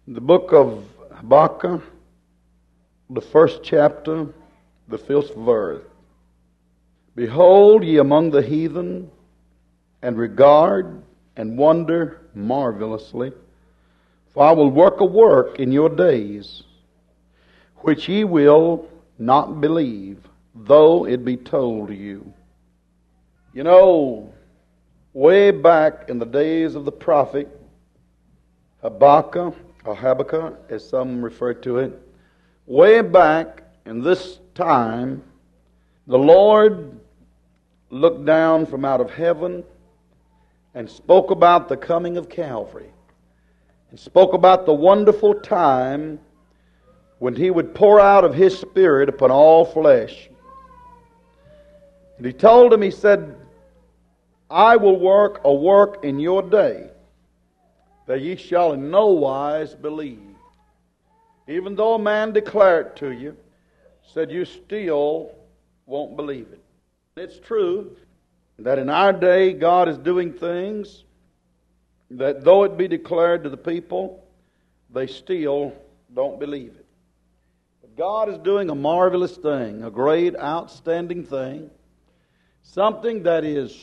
The book of Habakkuk, the first chapter, the fifth verse. Behold ye among the heathen, and regard and wonder marvelously, for I will work a work in your days, which ye will not believe, though it be told to you. You know, way back in the days of the prophet Habakkuk, or Habakkuk, as some refer to it, way back in this time, the Lord looked down from out of heaven and spoke about the coming of Calvary, and spoke about the wonderful time when He would pour out of His Spirit upon all flesh. And He told him, He said, I will work a work in your day that ye shall in no wise believe. Even though a man declare it to you, said you still won't believe it. It's true that in our day God is doing things that though it be declared to the people, they still don't believe it. But God is doing a marvelous thing, a great, outstanding thing, something that is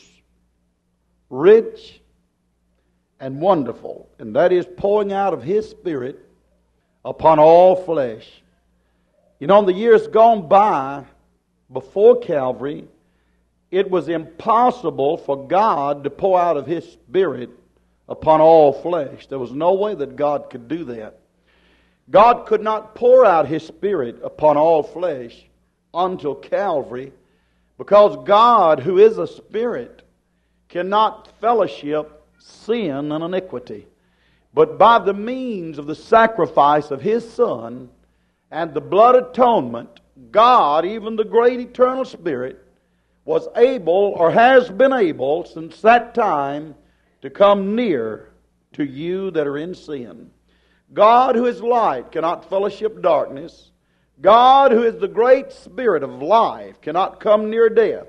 rich and wonderful, and that is pouring out of His Spirit upon all flesh. You know, in the years gone by, before Calvary, it was impossible for God to pour out of His Spirit upon all flesh. There was no way that God could do that. God could not pour out His Spirit upon all flesh until Calvary, because God, who is a Spirit, cannot fellowship sin and iniquity. But by the means of the sacrifice of His Son and the blood atonement, God, even the great eternal Spirit, was able, or has been able since that time, to come near to you that are in sin. God, who is light, cannot fellowship darkness. God, who is the great Spirit of life, cannot come near death.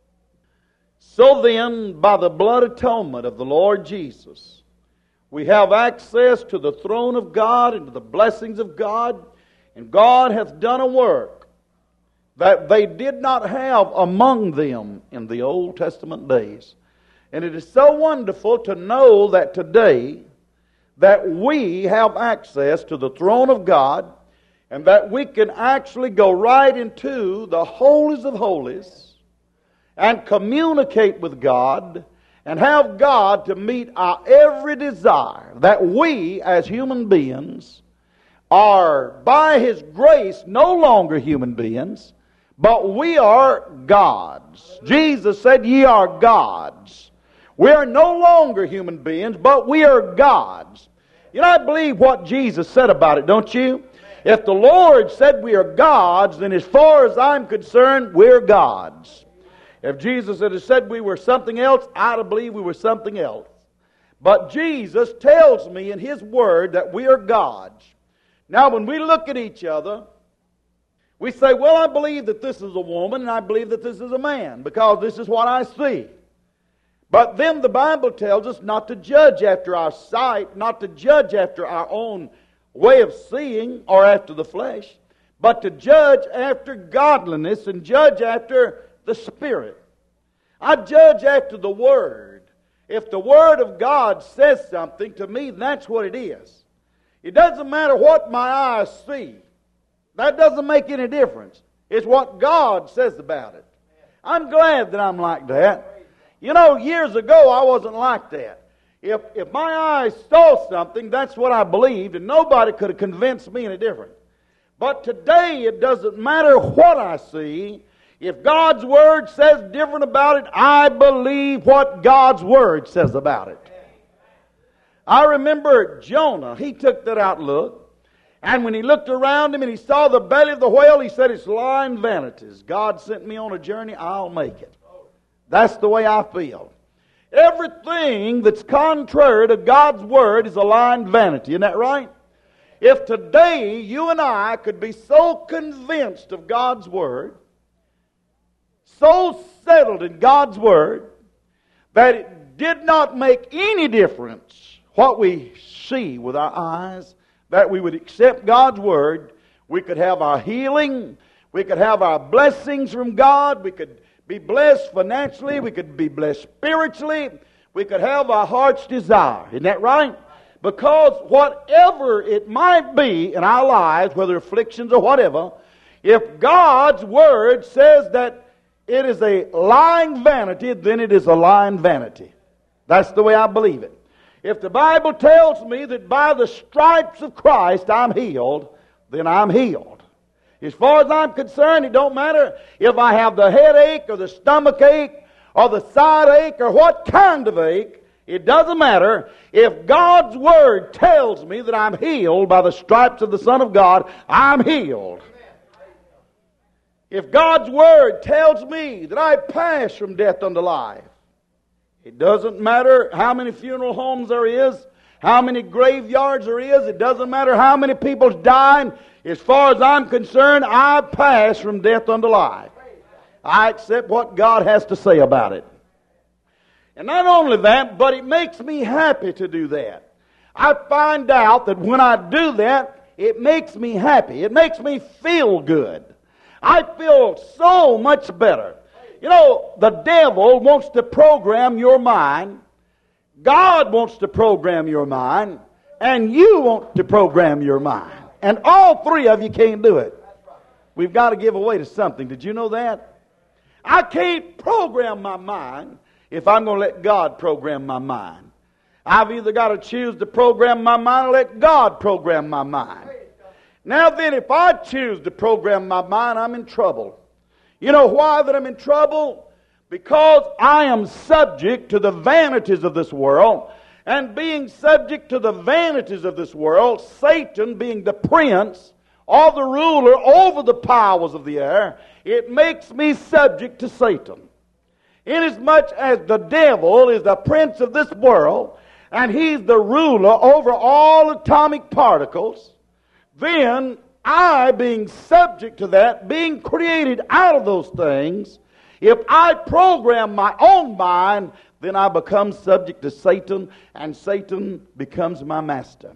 So then, by the blood atonement of the Lord Jesus, we have access to the throne of God and to the blessings of God. And God hath done a work that they did not have among them in the Old Testament days. And it is so wonderful to know that today that we have access to the throne of God, and that we can actually go right into the holies of holies and communicate with God and have God to meet our every desire. That we, as human beings, are by His grace no longer human beings, but we are gods. Jesus said, ye are gods. We are no longer human beings, but we are gods. You know, I believe what Jesus said about it, don't you? If the Lord said we are gods, then as far as I'm concerned, we're gods. If Jesus had said we were something else, I'd believe we were something else. But Jesus tells me in His Word that we are gods. Now, when we look at each other, we say, well, I believe that this is a woman and I believe that this is a man, because this is what I see. But then the Bible tells us not to judge after our sight, not to judge after our own way of seeing or after the flesh, but to judge after godliness and judge after the Spirit. I judge after the Word. If the Word of God says something to me, that's what it is. It doesn't matter what my eyes see. That doesn't make any difference. It's what God says about it. I'm glad that I'm like that. You know, years ago I wasn't like that. If my eyes saw something, that's what I believed, and nobody could have convinced me any different. But today it doesn't matter what I see. If God's Word says different about it, I believe what God's Word says about it. I remember Jonah. He took that outlook. And when he looked around him and he saw the belly of the whale, he said, it's lying vanities. God sent me on a journey, I'll make it. That's the way I feel. Everything that's contrary to God's Word is a lying vanity. Isn't that right? If today you and I could be so convinced of God's Word, so settled in God's Word, that it did not make any difference what we see with our eyes, that we would accept God's Word, we could have our healing, we could have our blessings from God, we could be blessed financially, we could be blessed spiritually, we could have our heart's desire. Isn't that right? Because whatever it might be in our lives, whether afflictions or whatever, if God's Word says that it is a lying vanity, then it is a lying vanity. That's the way I believe it. If the Bible tells me that by the stripes of Christ I'm healed, then I'm healed. As far as I'm concerned, it don't matter if I have the headache or the stomach ache or the side ache or what kind of ache. It doesn't matter. If God's Word tells me that I'm healed by the stripes of the Son of God, I'm healed. If God's Word tells me that I pass from death unto life, it doesn't matter how many funeral homes there is, how many graveyards there is, it doesn't matter how many people's dying. As far as I'm concerned, I pass from death unto life. I accept what God has to say about it. And not only that, but it makes me happy to do that. I find out that when I do that, it makes me happy. It makes me feel good. I feel so much better. You know, the devil wants to program your mind. God wants to program your mind. And you want to program your mind. And all three of you can't do it. We've got to give away to something. Did you know that? I can't program my mind if I'm going to let God program my mind. I've either got to choose to program my mind or let God program my mind. Now then, if I choose to program my mind, I'm in trouble. You know why that I'm in trouble? Because I am subject to the vanities of this world. And being subject to the vanities of this world, Satan being the prince or the ruler over the powers of the air, it makes me subject to Satan. Inasmuch as the devil is the prince of this world, and he's the ruler over all atomic particles, then I, being subject to that, being created out of those things, if I program my own mind, then I become subject to Satan, and Satan becomes my master.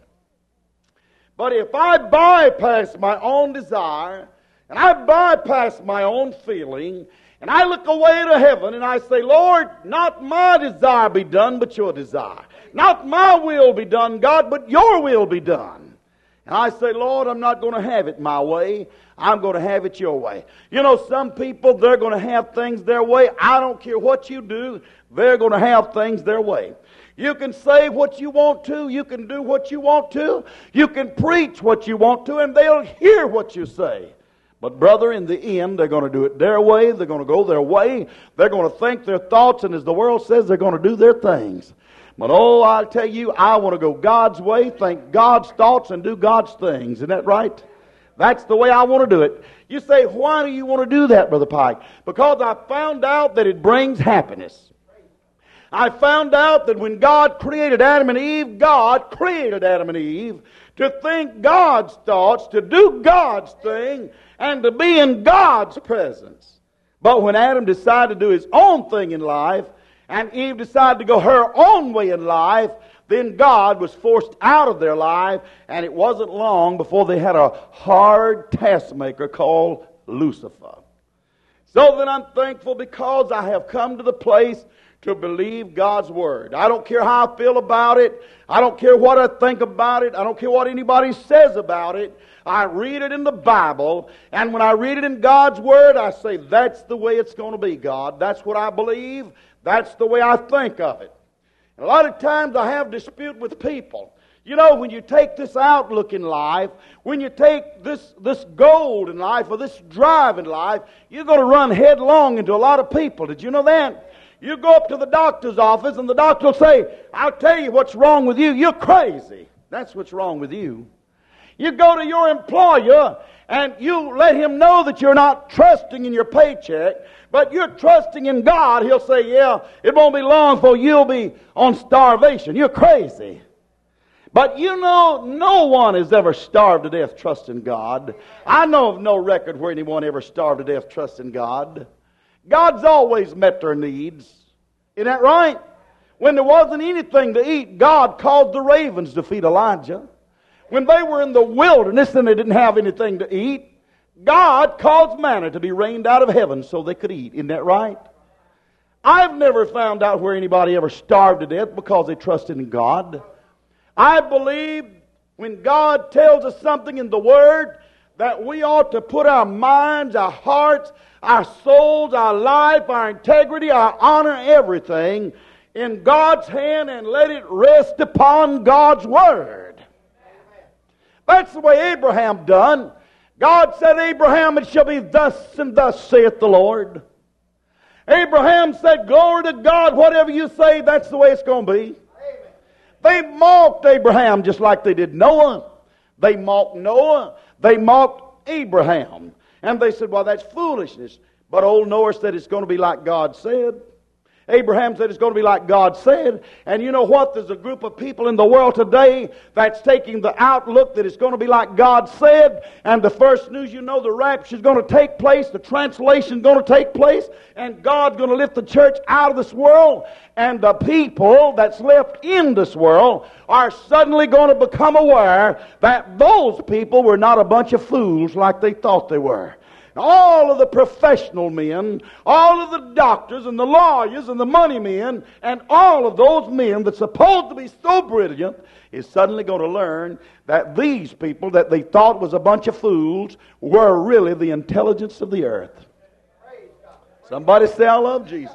But if I bypass my own desire, and I bypass my own feeling, and I look away to heaven and I say, Lord, not my desire be done, but your desire. Not my will be done, God, but your will be done. And I say, Lord, I'm not going to have it my way. I'm going to have it your way. You know, some people, they're going to have things their way. I don't care what you do. They're going to have things their way. You can say what you want to. You can do what you want to. You can preach what you want to, and they'll hear what you say. But brother, in the end, they're going to do it their way. They're going to go their way. They're going to think their thoughts, and as the world says, they're going to do their things. But oh, I'll tell you, I want to go God's way, think God's thoughts, and do God's things. Isn't that right? That's the way I want to do it. You say, why do you want to do that, Brother Pike? Because I found out that it brings happiness. I found out that when God created Adam and Eve, God created Adam and Eve to think God's thoughts, to do God's thing, and to be in God's presence. But when Adam decided to do his own thing in life, and Eve decided to go her own way in life, then God was forced out of their life, and it wasn't long before they had a hard taskmaker called Lucifer. So then I'm thankful because I have come to the place to believe God's Word. I don't care how I feel about it. I don't care what I think about it. I don't care what anybody says about it. I read it in the Bible, and when I read it in God's Word, I say, that's the way it's going to be, God. That's what I believe. That's the way I think of it. And a lot of times I have dispute with people. You know, when you take this outlook in life, when you take this goal in life or this drive in life, you're going to run headlong into a lot of people. Did you know that? You go up to the doctor's office and the doctor will say, I'll tell you what's wrong with you. You're crazy. That's what's wrong with you. You go to your employer and you let him know that you're not trusting in your paycheck, but you're trusting in God. He'll say, yeah, it won't be long before you'll be on starvation. You're crazy. But you know, no one has ever starved to death trusting God. I know of no record where anyone ever starved to death trusting God. God's always met their needs. Isn't that right? When there wasn't anything to eat, God caused the ravens to feed Elijah. When they were in the wilderness and they didn't have anything to eat, God caused manna to be rained out of heaven so they could eat. Isn't that right? I've never found out where anybody ever starved to death because they trusted in God. I believe when God tells us something in the Word, that we ought to put our minds, our hearts, our souls, our life, our integrity, our honor, everything in God's hand and let it rest upon God's Word. That's the way Abraham done. God said, Abraham, it shall be thus and thus saith the Lord. Abraham said, glory to God, whatever you say, that's the way it's going to be. They mocked Abraham just like they did Noah. They mocked Noah. They mocked Abraham. And they said, well, that's foolishness. But old Noah said it's going to be like God said. Abraham said it's going to be like God said. And you know what? There's a group of people in the world today that's taking the outlook that it's going to be like God said. And the first news you know, the rapture is going to take place. The translation is going to take place. And God's going to lift the church out of this world. And the people that's left in this world are suddenly going to become aware that those people were not a bunch of fools like they thought they were. All of the professional men, all of the doctors and the lawyers and the money men, and all of those men that's supposed to be so brilliant is suddenly going to learn that these people that they thought was a bunch of fools were really the intelligence of the earth. Somebody say, I love Jesus.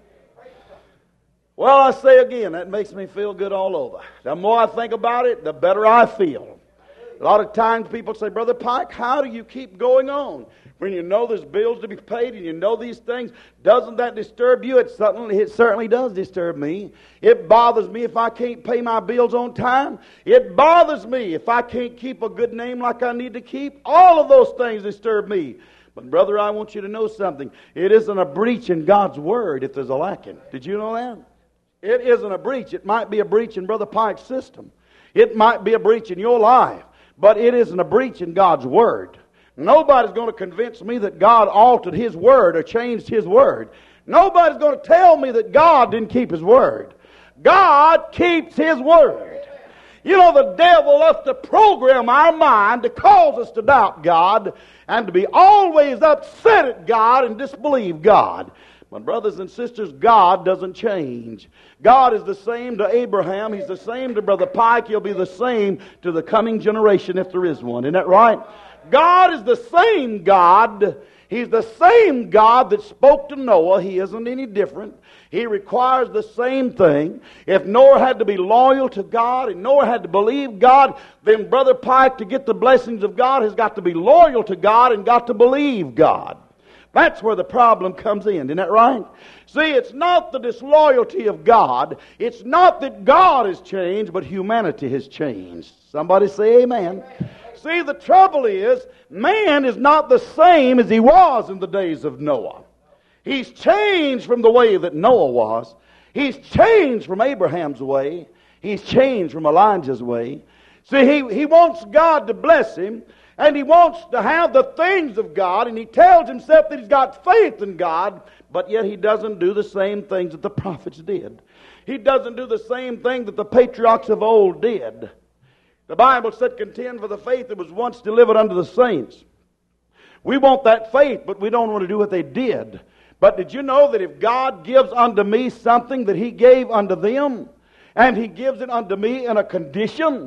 Well, I say again, that makes me feel good all over. The more I think about it, the better I feel. A lot of times people say, Brother Pike, how do you keep going on? When you know there's bills to be paid and you know these things, doesn't that disturb you? It certainly does disturb me. It bothers me if I can't pay my bills on time. It bothers me if I can't keep a good name like I need to keep. All of those things disturb me. But brother, I want you to know something. It isn't a breach in God's Word if there's a lacking. Did you know that? It isn't a breach. It might be a breach in Brother Pike's system. It might be a breach in your life. But it isn't a breach in God's Word. Nobody's going to convince me that God altered His Word or changed His Word. Nobody's going to tell me that God didn't keep His Word. God keeps His Word. You know, the devil loves to program our mind to cause us to doubt God and to be always upset at God and disbelieve God. But brothers and sisters, God doesn't change. God is the same to Abraham. He's the same to Brother Pike. He'll be the same to the coming generation if there is one. Isn't that right? God is the same God. He's the same God that spoke to Noah. He isn't any different. He requires the same thing. If Noah had to be loyal to God and Noah had to believe God, then Brother Pike, to get the blessings of God, has got to be loyal to God and got to believe God. That's where the problem comes in. Isn't that right? See, it's not the disloyalty of God. It's not that God has changed, but humanity has changed. Somebody say amen. See, the trouble is, man is not the same as he was in the days of Noah. He's changed from the way that Noah was. He's changed from Abraham's way. He's changed from Elijah's way. See, he wants God to bless him, and he wants to have the things of God, and he tells himself that he's got faith in God, but yet he doesn't do the same things that the prophets did. He doesn't do the same thing that the patriarchs of old did. The Bible said, contend for the faith that was once delivered unto the saints. We want that faith, but we don't want to do what they did. But did you know that if God gives unto me something that He gave unto them, and He gives it unto me in a condition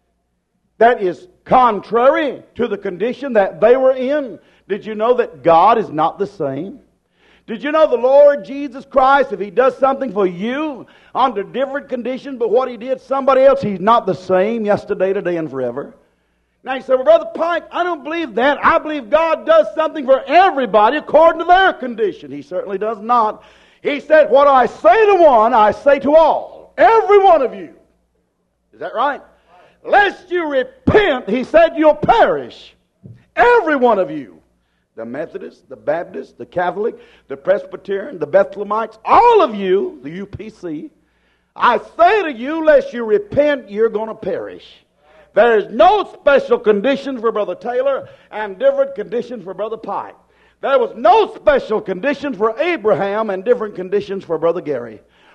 that is contrary to the condition that they were in, did you know that God is not the same? Did you know the Lord Jesus Christ, if He does something for you under different conditions, but what He did somebody else, He's not the same yesterday, today, and forever? Now you say, well, Brother Pike, I don't believe that. I believe God does something for everybody according to their condition. He certainly does not. He said, what I say to one, I say to all. Every one of you. Is that right? Lest you repent, He said, you'll perish. Every one of you. The Methodist, the Baptist, the Catholic, the Presbyterian, the Bethlehemites, all of you, the UPC, I say to you, lest you repent, you're going to perish. There is no special condition for Brother Taylor and different conditions for Brother Pike. There was no special conditions for Abraham and different conditions for Brother Gary.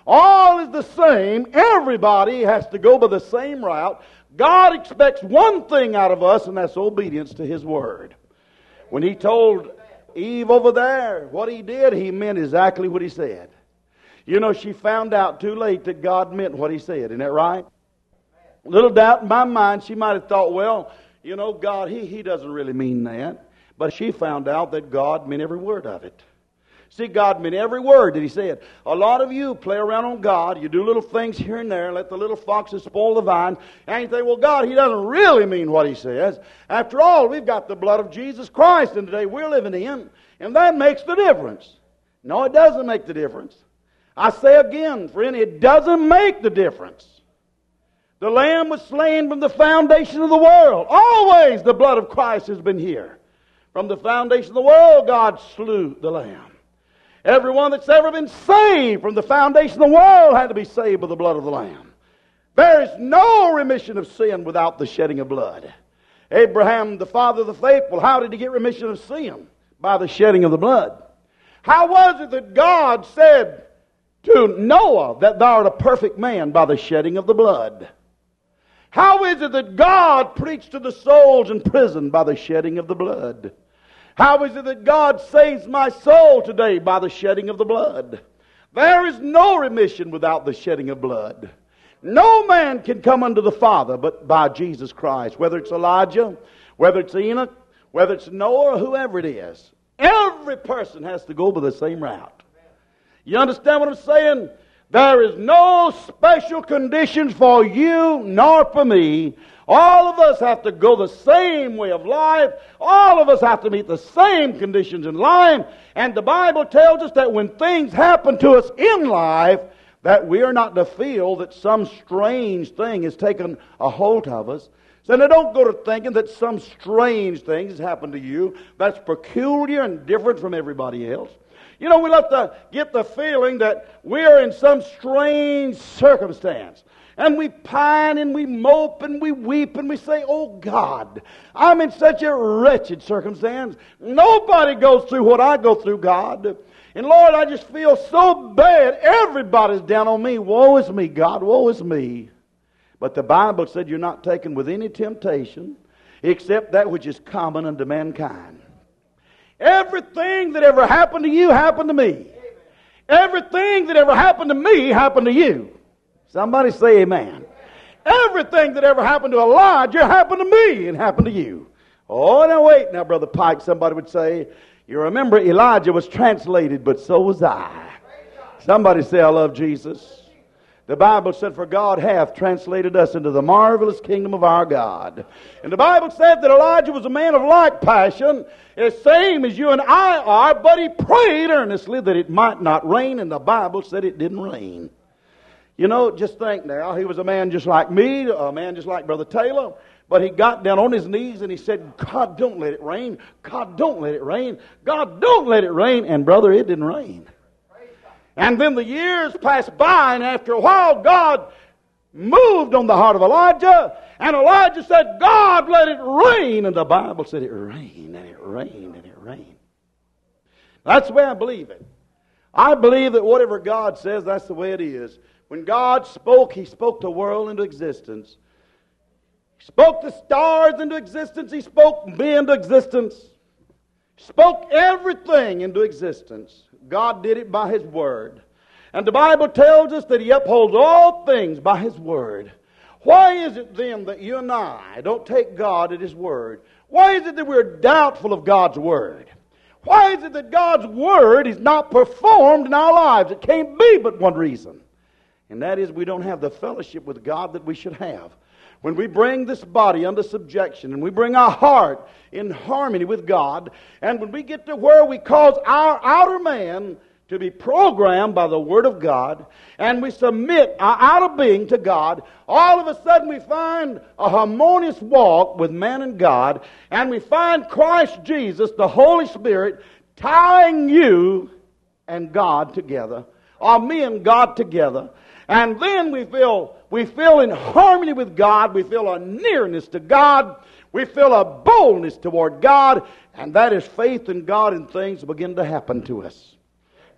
All is the same. Everybody has to go by the same route. God expects one thing out of us, and that's obedience to His Word. When He told Eve over there what He did, He meant exactly what He said. You know, she found out too late that God meant what He said. Isn't that right? Little doubt in my mind, she might have thought, well, you know, God, He doesn't really mean that. But she found out that God meant every word of it. See, God meant every word that He said. A lot of you play around on God. You do little things here and there, let the little foxes spoil the vine. And you think, well, God, He doesn't really mean what He says. After all, we've got the blood of Jesus Christ in the day we're living in, and that makes the difference. No, it doesn't make the difference. I say again, friend, it doesn't make the difference. The Lamb was slain from the foundation of the world. Always the blood of Christ has been here. From the foundation of the world, God slew the Lamb. Everyone that's ever been saved from the foundation of the world had to be saved by the blood of the Lamb. There is no remission of sin without the shedding of blood. Abraham, the father of the faithful, how did he get remission of sin? By the shedding of the blood. How was it that God said to Noah that thou art a perfect man? By the shedding of the blood. How is it that God preached to the souls in prison? By the shedding of the blood. How is it that God saves my soul today? By the shedding of the blood. There is no remission without the shedding of blood. No man can come unto the Father but by Jesus Christ. Whether it's Elijah, whether it's Enoch, whether it's Noah, or whoever it is. Every person has to go by the same route. You understand what I'm saying? There is no special conditions for you nor for me. All of us have to go the same way of life. All of us have to meet the same conditions in life. And the Bible tells us that when things happen to us in life, that we are not to feel that some strange thing has taken a hold of us. So now don't go to thinking that some strange thing has happened to you that's peculiar and different from everybody else. You know, we love to get the feeling that we're in some strange circumstance. And we pine and we mope and we weep and we say, oh God, I'm in such a wretched circumstance. Nobody goes through what I go through, God. And Lord, I just feel so bad. Everybody's down on me. Woe is me, God. Woe is me. But the Bible said you're not taken with any temptation except that which is common unto mankind. Everything that ever happened to you happened to me. Everything that ever happened to me happened to you. Somebody say amen. Everything that ever happened to Elijah happened to me and happened to you. Oh, now wait now, Brother Pike, somebody would say. You remember Elijah was translated, but so was I. Somebody say, I love Jesus. The Bible said, for God hath translated us into the marvelous kingdom of our God. And the Bible said that Elijah was a man of like passion, as same as you and I are, but he prayed earnestly that it might not rain, and the Bible said it didn't rain. You know, just think now, he was a man just like me, a man just like Brother Taylor, but he got down on his knees and he said, God, don't let it rain. God, don't let it rain. God, don't let it rain. And brother, it didn't rain. And then the years passed by, and after a while, God moved on the heart of Elijah, and Elijah said, God, let it rain. And the Bible said it rained, and it rained, and it rained. That's the way I believe it. I believe that whatever God says, that's the way it is. When God spoke, He spoke the world into existence. He spoke the stars into existence. He spoke me into existence. He spoke everything into existence. God did it by His Word. And the Bible tells us that He upholds all things by His Word. Why is it then that you and I don't take God at His Word? Why is it that we're doubtful of God's Word? Why is it that God's Word is not performed in our lives? It can't be but one reason. And that is we don't have the fellowship with God that we should have. When we bring this body under subjection and we bring our heart in harmony with God, and when we get to where we cause our outer man to be programmed by the Word of God, and we submit our outer being to God, all of a sudden we find a harmonious walk with man and God, and we find Christ Jesus, the Holy Spirit, tying you and God together, or me and God together. And then we feel in harmony with God. We feel a nearness to God. We feel a boldness toward God. And that is faith in God, and things begin to happen to us.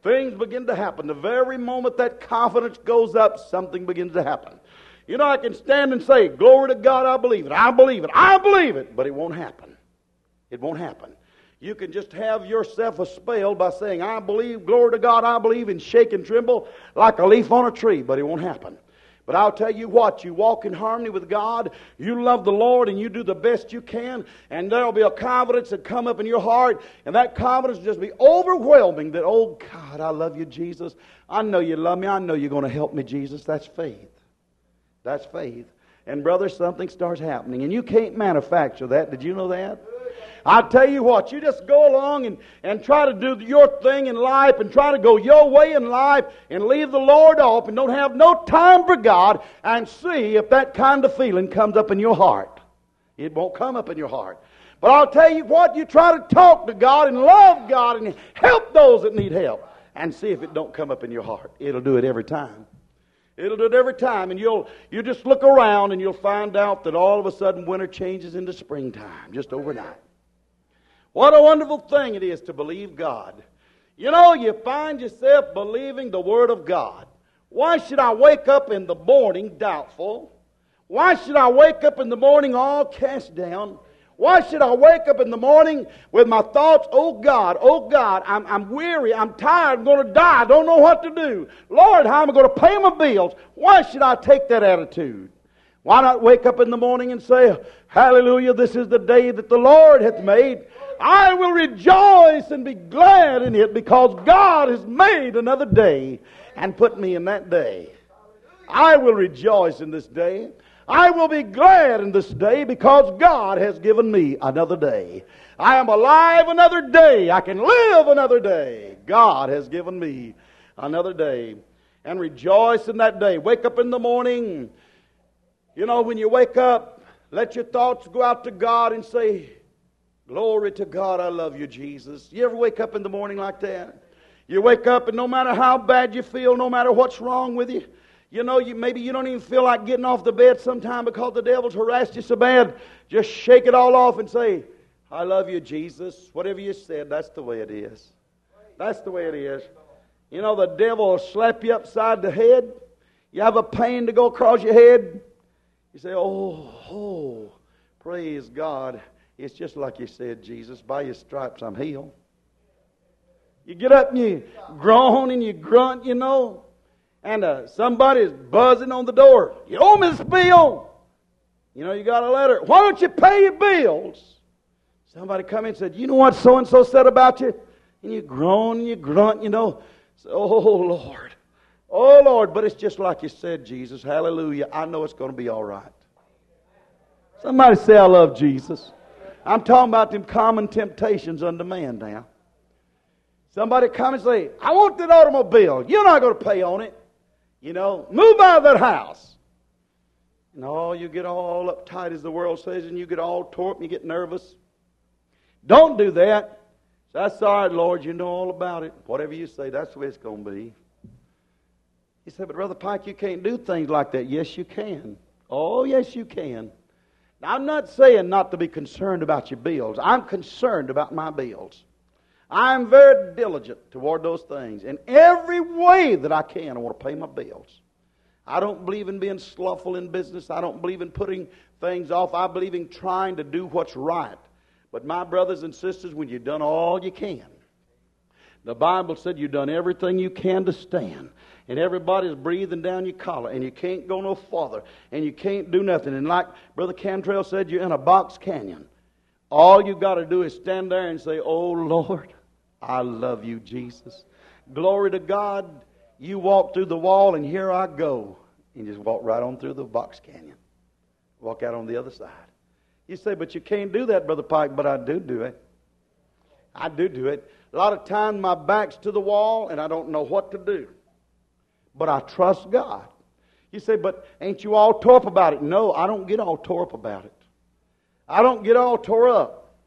things begin to happen. The very moment that confidence goes up, something begins to happen. You know, I can stand and say, glory to God, I believe it, I believe it, I believe it, but it won't happen. It won't happen. You can just have yourself a spell by saying, I believe, glory to God, I believe, and shake and tremble like a leaf on a tree, but it won't happen. But I'll tell you what, you walk in harmony with God, you love the Lord, and you do the best you can, and there'll be a confidence that come up in your heart, and that confidence will just be overwhelming that, oh God, I love you, Jesus. I know you love me. I know you're going to help me, Jesus. That's faith. That's faith. And brother, something starts happening, and you can't manufacture that. Did you know that? I tell you what, you just go along and try to do your thing in life and try to go your way in life and leave the Lord off and don't have no time for God and see if that kind of feeling comes up in your heart. It won't come up in your heart. But I'll tell you what, you try to talk to God and love God and help those that need help and see if it don't come up in your heart. It'll do it every time. It'll do it every time, and you just look around and you'll find out that all of a sudden winter changes into springtime, just overnight. What a wonderful thing it is to believe God. You know, you find yourself believing the Word of God. Why should I wake up in the morning doubtful? Why should I wake up in the morning all cast down? Why should I wake up in the morning with my thoughts, oh God, I'm weary, I'm tired, I'm going to die, I don't know what to do. Lord, how am I going to pay my bills? Why should I take that attitude? Why not wake up in the morning and say, hallelujah, this is the day that the Lord hath made. I will rejoice and be glad in it because God has made another day and put me in that day. I will rejoice in this day. I will be glad in this day because God has given me another day. I am alive another day. I can live another day. God has given me another day. And rejoice in that day. Wake up in the morning. You know, when you wake up, let your thoughts go out to God and say, glory to God, I love you, Jesus. You ever wake up in the morning like that? You wake up and no matter how bad you feel, no matter what's wrong with you, you know, maybe you don't even feel like getting off the bed sometime because the devil's harassed you so bad. Just shake it all off and say, I love you, Jesus. Whatever you said, that's the way it is. That's the way it is. You know, the devil will slap you upside the head. You have a pain to go across your head. You say, oh, praise God. It's just like you said, Jesus, by your stripes I'm healed. You get up and you groan and you grunt, you know, and somebody's buzzing on the door. You owe me this bill. You know, you got a letter. Why don't you pay your bills? Somebody come in and said, you know what so-and-so said about you? And you groan and you grunt, you know. Say, oh, Lord, but it's just like you said, Jesus. Hallelujah. I know it's going to be all right. Somebody say, I love Jesus. I'm talking about them common temptations unto man now. Somebody come and say, I want that automobile. You're not going to pay on it. You know, move out of that house. No, you get all uptight, as the world says, and you get all tore up and you get nervous. Don't do that. That's all right, Lord. You know all about it. Whatever you say, that's the way it's going to be. He said, but Brother Pike, you can't do things like that. Yes, you can. Oh, yes, you can. Now, I'm not saying not to be concerned about your bills. I'm concerned about my bills. I'm very diligent toward those things. In every way that I can, I want to pay my bills. I don't believe in being slothful in business. I don't believe in putting things off. I believe in trying to do what's right. But my brothers and sisters, when you've done all you can, the Bible said you've done everything you can to stand. And everybody's breathing down your collar. And you can't go no farther. And you can't do nothing. And like Brother Cantrell said, you're in a box canyon. All you got to do is stand there and say, oh, Lord, I love you, Jesus. Glory to God. You walk through the wall and here I go. And just walk right on through the box canyon. Walk out on the other side. You say, but you can't do that, Brother Pike. But I do it. I do it. A lot of times my back's to the wall and I don't know what to do. But I trust God. You say, but ain't you all tore up about it? No, I don't get all tore up about it. I don't get all tore up.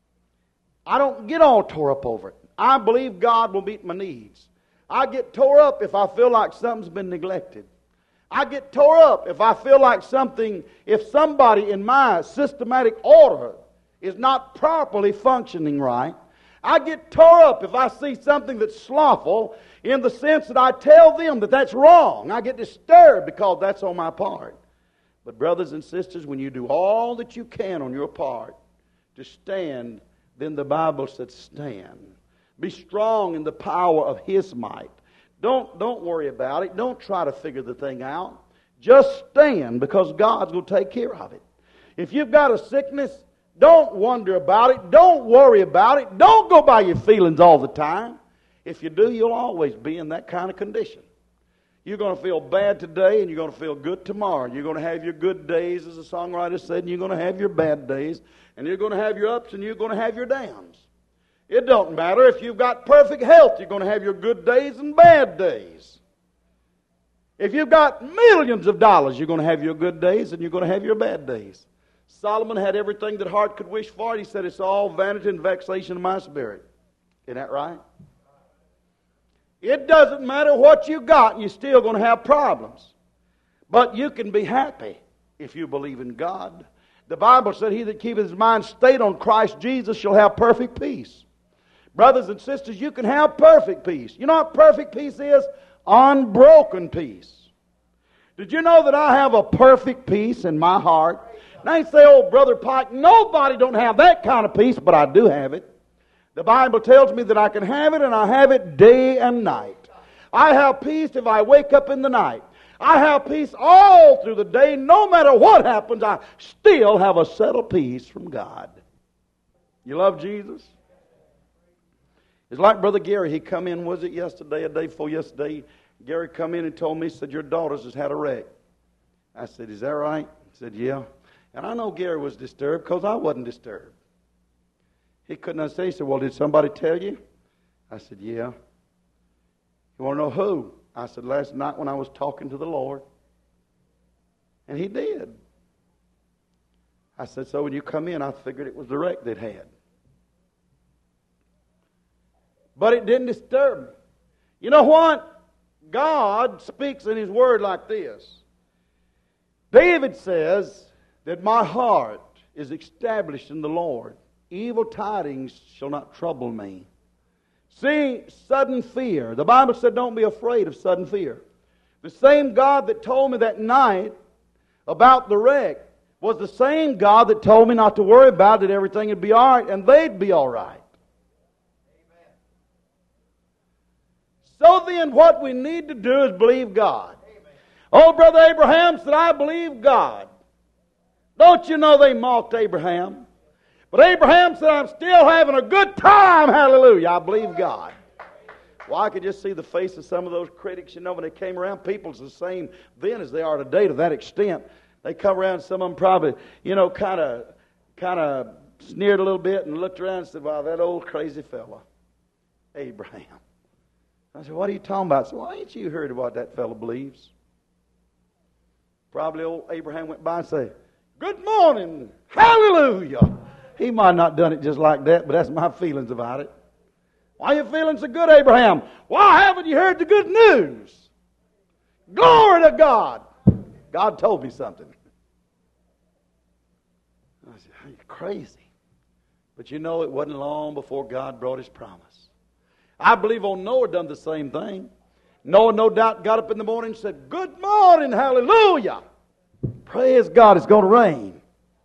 I don't get all tore up over it. I believe God will meet my needs. I get tore up if I feel like something's been neglected. I get tore up if I feel like if somebody in my systematic order is not properly functioning right. I get tore up if I see something that's slothful in the sense that I tell them that that's wrong. I get disturbed because that's on my part. But brothers and sisters, when you do all that you can on your part to stand, then the Bible said stand. Be strong in the power of His might. Don't worry about it. Don't try to figure the thing out. Just stand, because God's going to take care of it. If you've got a sickness, don't wonder about it. Don't worry about it. Don't go by your feelings all the time. If you do, you'll always be in that kind of condition. You're going to feel bad today and you're going to feel good tomorrow. You're going to have your good days, as the songwriter said, and you're going to have your bad days. And you're going to have your ups and you're going to have your downs. It don't matter if you've got perfect health. You're going to have your good days and bad days. If you've got millions of dollars, you're going to have your good days and you're going to have your bad days. Solomon had everything that heart could wish for. He said, it's all vanity and vexation of my spirit. Isn't that right? It doesn't matter what you got, you're still going to have problems. But you can be happy if you believe in God. The Bible said, he that keepeth his mind stayed on Christ Jesus shall have perfect peace. Brothers and sisters, you can have perfect peace. You know what perfect peace is? Unbroken peace. Did you know that I have a perfect peace in my heart? And I say, oh, Brother Pike, nobody don't have that kind of peace, but I do have it. The Bible tells me that I can have it, and I have it day and night. I have peace if I wake up in the night. I have peace all through the day. No matter what happens, I still have a settled peace from God. You love Jesus? It's like Brother Gary. He come in, was it yesterday, a day before yesterday? Gary come in and told me, he said, your daughter's has had a wreck. I said, is that right? He said, yeah. And I know Gary was disturbed because I wasn't disturbed. He couldn't understand. He said, well, did somebody tell you? I said, yeah. You want to know who? I said, last night when I was talking to the Lord. And he did. I said, so when you come in, I figured it was the wreck they'd had. But it didn't disturb me. You know what? God speaks in His Word like this. David says that my heart is established in the Lord. Evil tidings shall not trouble me. See, sudden fear. The Bible said don't be afraid of sudden fear. The same God that told me that night about the wreck was the same God that told me not to worry about it, everything would be all right, and they'd be all right. Amen. So then what we need to do is believe God. Amen. Oh, Brother Abraham said, I believe God. Don't you know they mocked Abraham? But Abraham said, I'm still having a good time, hallelujah. I believe God. Well, I could just see the face of some of those critics, you know, when they came around. People's the same then as they are today to that extent. They come around, some of them probably, you know, kind of sneered a little bit and looked around and said, wow, that old crazy fella, Abraham. I said, what are you talking about? I said, well, ain't you heard what that fella believes? Probably old Abraham went by and said, good morning, hallelujah. He might not have done it just like that, but that's my feelings about it. Why are you feeling so good, Abraham? Why haven't you heard the good news? Glory to God. God told me something. I said, you're crazy. But you know, it wasn't long before God brought His promise. I believe old Noah done the same thing. Noah no doubt got up in the morning and said, good morning, hallelujah. Praise God, it's going to rain.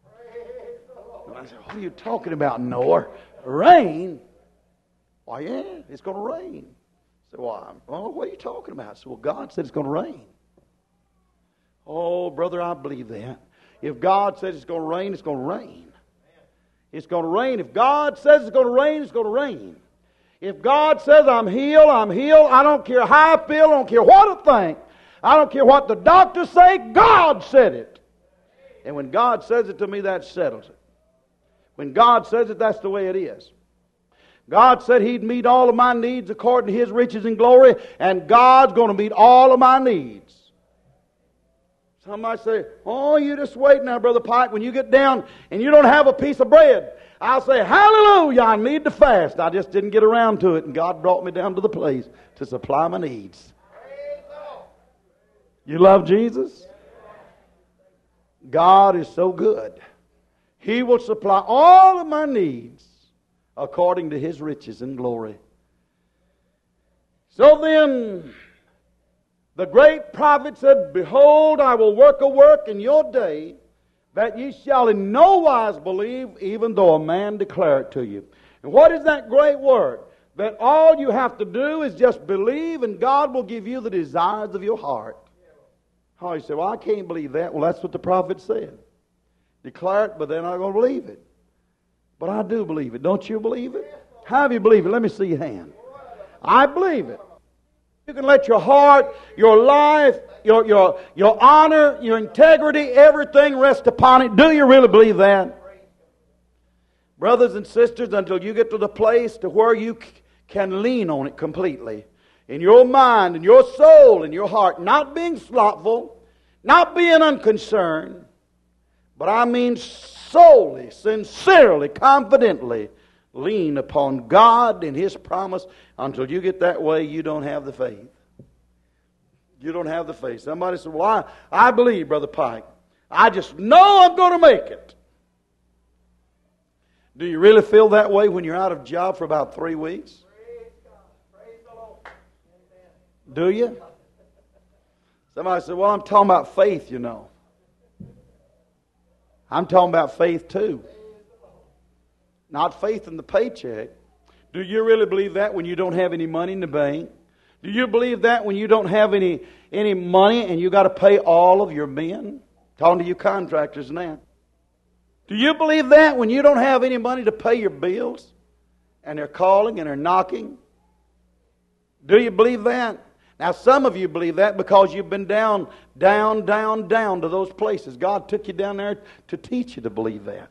I said, what are you talking about, Noah? Rain? Why, yeah, it's going to rain. I said, well, what are you talking about? I said, well, God said it's going to rain. Oh, brother, I believe that. If God says it's going to rain, it's going to rain. It's going to rain. If God says it's going to rain, it's going to rain. If God says I'm healed, I'm healed. I don't care how I feel. I don't care what I think. I don't care what the doctors say. God said it. And when God says it to me, that settles it. When God says it, that's the way it is. God said He'd meet all of my needs according to His riches and glory, and God's going to meet all of my needs. Somebody say, oh, you just wait now, Brother Pike. When you get down and you don't have a piece of bread, I'll say, hallelujah, I need to fast. I just didn't get around to it, and God brought me down to the place to supply my needs. You love Jesus? God is so good. He will supply all of my needs according to His riches and glory. So then, the great prophet said, Behold, I will work a work in your day, that ye shall in no wise believe, even though a man declare it to you. And what is that great work? That all you have to do is just believe, and God will give you the desires of your heart. Oh, you say, well, I can't believe that. Well, that's what the prophet said. Declare it, but they're not going to believe it. But I do believe it. Don't you believe it? How do you believe it? Let me see your hand. I believe it. You can let your heart, your life, your honor, your integrity, everything rest upon it. Do you really believe that? Brothers and sisters, until you get to the place to where you can lean on it completely, in your mind, in your soul, in your heart, not being slothful, not being unconcerned, but I mean solely, sincerely, confidently lean upon God and His promise. Until you get that way, you don't have the faith. You don't have the faith. Somebody said, well, I believe, Brother Pike. I just know I'm going to make it. Do you really feel that way when you're out of job for about 3 weeks? Do you? Somebody said, well, I'm talking about faith, you know. I'm talking about faith too. Not faith in the paycheck. Do you really believe that when you don't have any money in the bank? Do you believe that when you don't have any money and you got to pay all of your men? Talking to you contractors now. Do you believe that when you don't have any money to pay your bills and they're calling and they're knocking? Do you believe that? Now some of you believe that because you've been down to those places. God took you down there to teach you to believe that.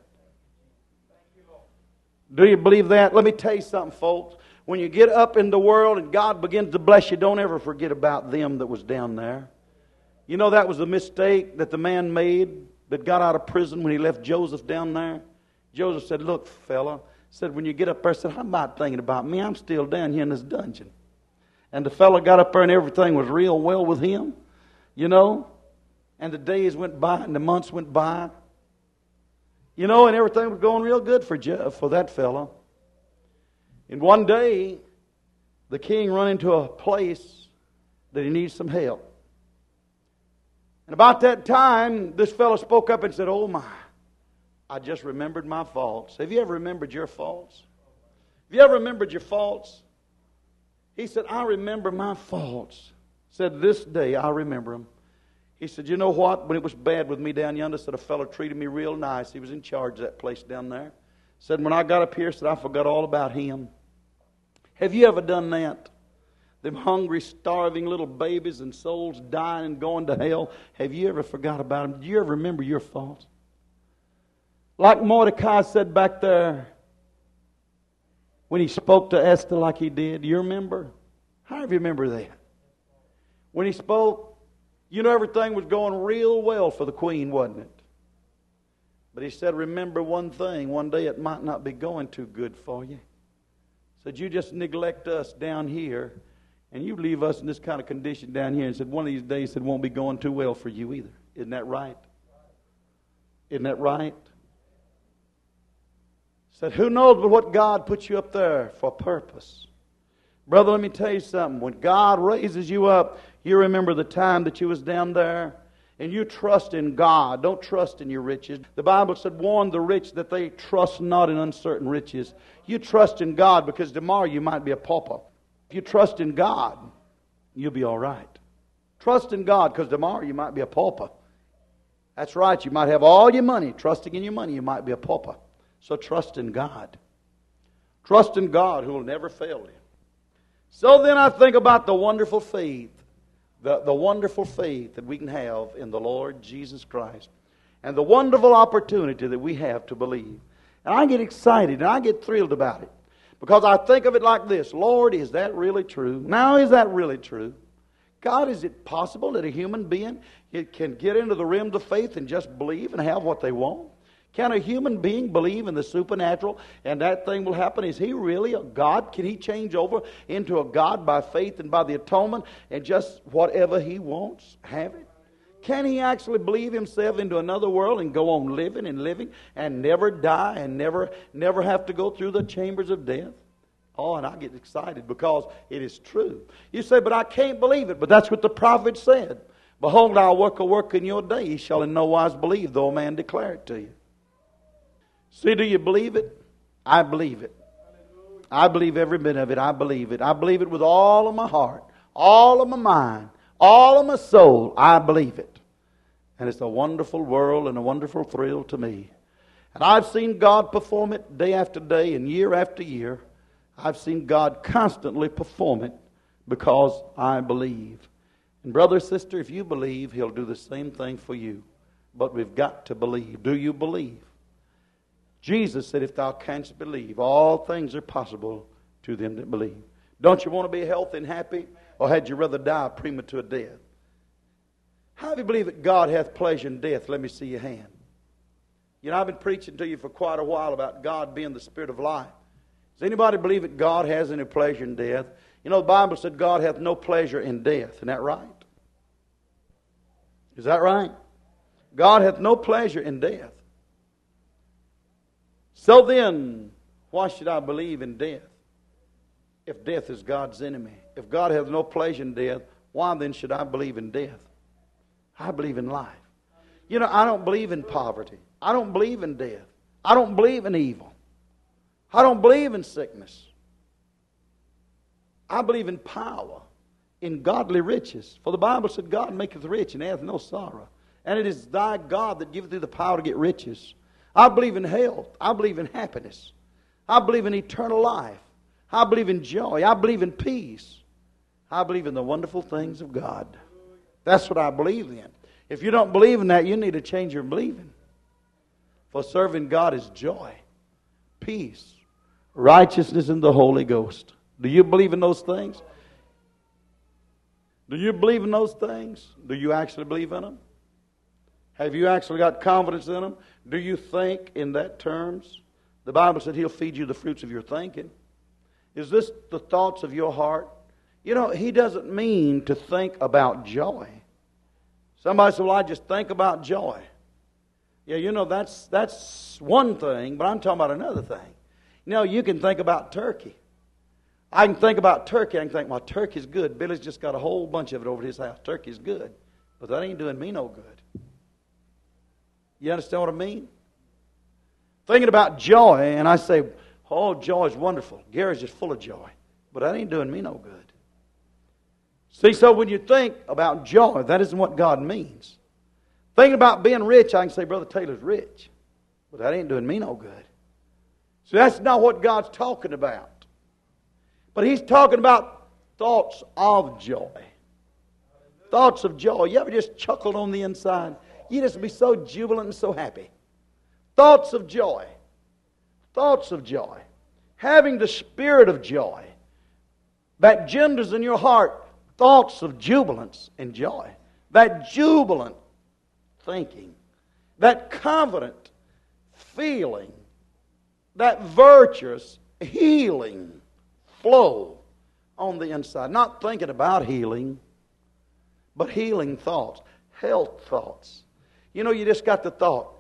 Do you believe that? Let me tell you something, folks. When you get up in the world and God begins to bless you, don't ever forget about them that was down there. You know that was the mistake that the man made that got out of prison when he left Joseph down there. Joseph said, look, fella, said, when you get up there, said, I'm not thinking about me. I'm still down here in this dungeon. And the fella got up there and everything was real well with him, you know. And the days went by and the months went by. You know, and everything was going real good for that fellow. And one day, the king run into a place that he needs some help. And about that time, this fellow spoke up and said, oh my, I just remembered my faults. Have you ever remembered your faults? Have you ever remembered your faults? He said, I remember my faults. Said, this day I remember them. He said, you know what? When it was bad with me down yonder, said a fellow treated me real nice. He was in charge of that place down there. Said, when I got up here, said, I forgot all about him. Have you ever done that? Them hungry, starving little babies and souls dying and going to hell. Have you ever forgot about them? Do you ever remember your faults? Like Mordecai said back there when he spoke to Esther like he did. Do you remember? How do you remember that? When he spoke, you know everything was going real well for the queen, wasn't it? But he said, remember one thing. One day it might not be going too good for you. Said, you just neglect us down here, and you leave us in this kind of condition down here. And said, one of these days it won't be going too well for you either. Isn't that right? Isn't that right? Said, who knows but what God put you up there for a purpose. Brother, let me tell you something. When God raises you up, you remember the time that you was down there, and you trust in God. Don't trust in your riches. The Bible said, warn the rich that they trust not in uncertain riches. You trust in God because tomorrow you might be a pauper. If you trust in God, you'll be all right. Trust in God because tomorrow you might be a pauper. That's right. You might have all your money. Trusting in your money, you might be a pauper. So trust in God. Trust in God who will never fail you. So then I think about the wonderful faith. The wonderful faith that we can have in the Lord Jesus Christ. And the wonderful opportunity that we have to believe. And I get excited and I get thrilled about it. Because I think of it like this. Lord, is that really true? Now, is that really true? God, is it possible that a human being can get into the realms of faith and just believe and have what they want? Can a human being believe in the supernatural and that thing will happen? Is he really a God? Can he change over into a God by faith and by the atonement and just whatever he wants, have it? Can he actually believe himself into another world and go on living and never die and never have to go through the chambers of death? Oh, and I get excited because it is true. You say, but I can't believe it. But that's what the prophet said. Behold, I'll work a work in your day. Ye shall in no wise believe, though a man declare it to you. See, do you believe it? I believe it. I believe every bit of it. I believe it. I believe it with all of my heart, all of my mind, all of my soul. I believe it. And it's a wonderful world and a wonderful thrill to me. And I've seen God perform it day after day and year after year. I've seen God constantly perform it because I believe. And brother, sister, if you believe, He'll do the same thing for you. But we've got to believe. Do you believe? Jesus said, if thou canst believe, all things are possible to them that believe. Don't you want to be healthy and happy? Or had you rather die a premature death? How do you believe that God hath pleasure in death? Let me see your hand. You know, I've been preaching to you for quite a while about God being the Spirit of life. Does anybody believe that God has any pleasure in death? You know, the Bible said God hath no pleasure in death. Isn't that right? Is that right? God hath no pleasure in death. So then, why should I believe in death? If death is God's enemy. If God hath no pleasure in death, why then should I believe in death? I believe in life. You know, I don't believe in poverty. I don't believe in death. I don't believe in evil. I don't believe in sickness. I believe in power, in godly riches. For the Bible said, God maketh rich and hath no sorrow. And it is thy God that giveth thee the power to get riches. I believe in health. I believe in happiness. I believe in eternal life. I believe in joy. I believe in peace. I believe in the wonderful things of God. That's what I believe in. If you don't believe in that, you need to change your believing. For serving God is joy, peace, righteousness, and the Holy Ghost. Do you believe in those things? Do you believe in those things? Do you actually believe in them? Have you actually got confidence in them? Do you think in that terms? The Bible said He'll feed you the fruits of your thinking. Is this the thoughts of your heart? You know, He doesn't mean to think about joy. Somebody said, well, I just think about joy. Yeah, you know, that's one thing, but I'm talking about another thing. You know, you can think about turkey. I can think about turkey. I can think, well, turkey's good. Billy's just got a whole bunch of it over at his house. Turkey's good. But that ain't doing me no good. You understand what I mean? Thinking about joy, and I say, oh, joy is wonderful. Gary's just full of joy. But that ain't doing me no good. See, so when you think about joy, that isn't what God means. Thinking about being rich, I can say, Brother Taylor's rich. But that ain't doing me no good. So that's not what God's talking about. But He's talking about thoughts of joy. Thoughts of joy. You ever just chuckled on the inside? You just be so jubilant and so happy. Thoughts of joy. Thoughts of joy. Having the spirit of joy that genders in your heart thoughts of jubilance and joy. That jubilant thinking. That confident feeling. That virtuous healing flow on the inside. Not thinking about healing, but healing thoughts. Health thoughts. You know, you just got the thought,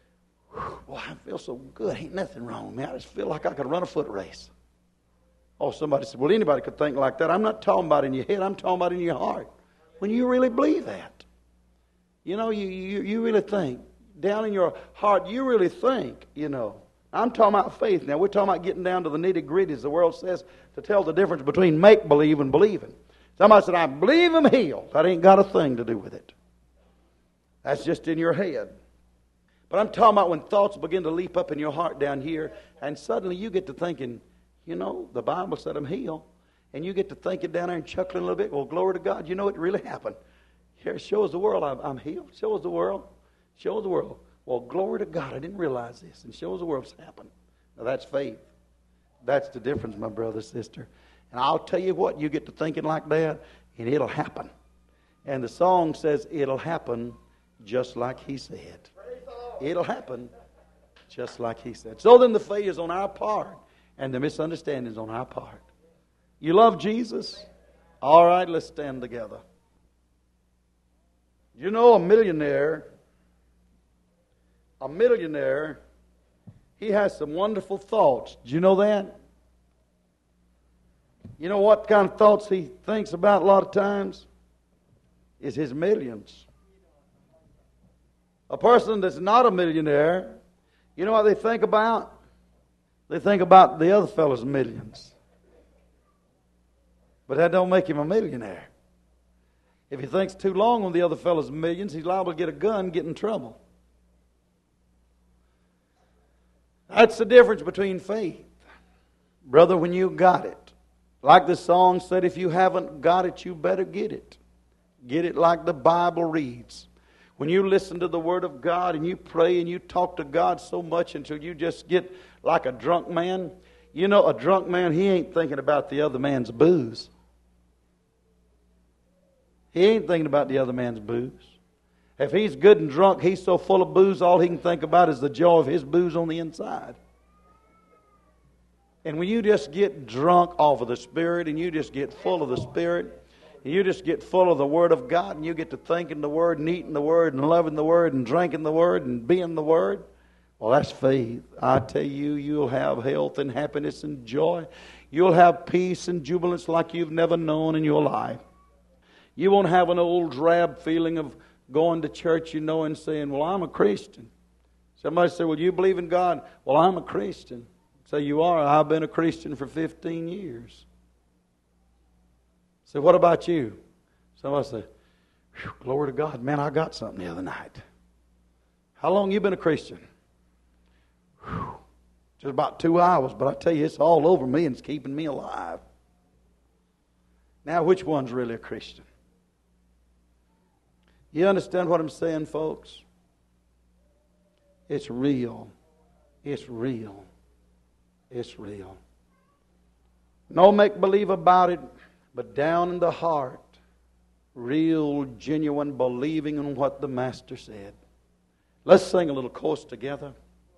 boy, I feel so good. Ain't nothing wrong with me. I just feel like I could run a foot race. Oh, somebody said, well, anybody could think like that. I'm not talking about in your head. I'm talking about in your heart. When you really believe that. You know, you really think. Down in your heart, you really think, you know. I'm talking about faith. Now, we're talking about getting down to the nitty-gritty, as the world says, to tell the difference between make-believe and believing. Somebody said, I believe I'm healed. That ain't got a thing to do with it. That's just in your head. But I'm talking about when thoughts begin to leap up in your heart down here, and suddenly you get to thinking, you know, the Bible said I'm healed. And you get to thinking down there and chuckling a little bit. Well, glory to God, you know it really happened. Here, shows the world I'm healed. Shows the world. Shows the world. Well, glory to God, I didn't realize this. And shows the world it's happened. Now, that's faith. That's the difference, my brother, sister. And I'll tell you what, you get to thinking like that, and it'll happen. And the song says, it'll happen just like He said. It'll happen just like He said. So then the faith is on our part, and the misunderstanding is on our part. You love Jesus? All right, let's stand together. You know, a millionaire, he has some wonderful thoughts. Do you know that? You know what kind of thoughts he thinks about a lot of times? Is his millions. A person that's not a millionaire, you know what they think about? They think about the other fellow's millions. But that don't make him a millionaire. If he thinks too long on the other fellow's millions, he's liable to get a gun and get in trouble. That's the difference between faith. Brother, when you got it, like the song said, if you haven't got it, you better get it. Get it like the Bible reads. When you listen to the Word of God and you pray and you talk to God so much until you just get like a drunk man. You know, a drunk man, he ain't thinking about the other man's booze. He ain't thinking about the other man's booze. If he's good and drunk, he's so full of booze, all he can think about is the joy of his booze on the inside. And when you just get drunk off of the Spirit and you just get full of the Spirit, and you just get full of the Word of God and you get to thinking the Word and eating the Word and loving the Word and drinking the Word and being the Word, well, that's faith. I tell you, you'll have health and happiness and joy. You'll have peace and jubilance like you've never known in your life. You won't have an old drab feeling of going to church, you know, and saying, well, I'm a Christian. Somebody say, well, you believe in God? Well, I'm a Christian. Say, you are. I've been a Christian for 15 years. Say, what about you? Somebody say, glory to God. Man, I got something the other night. How long you been a Christian? Just about 2 hours, but I tell you, it's all over me and it's keeping me alive. Now, which one's really a Christian? You understand what I'm saying, folks? It's real. It's real. It's real. No make-believe about it, but down in the heart, real, genuine believing in what the Master said. Let's sing a little chorus together.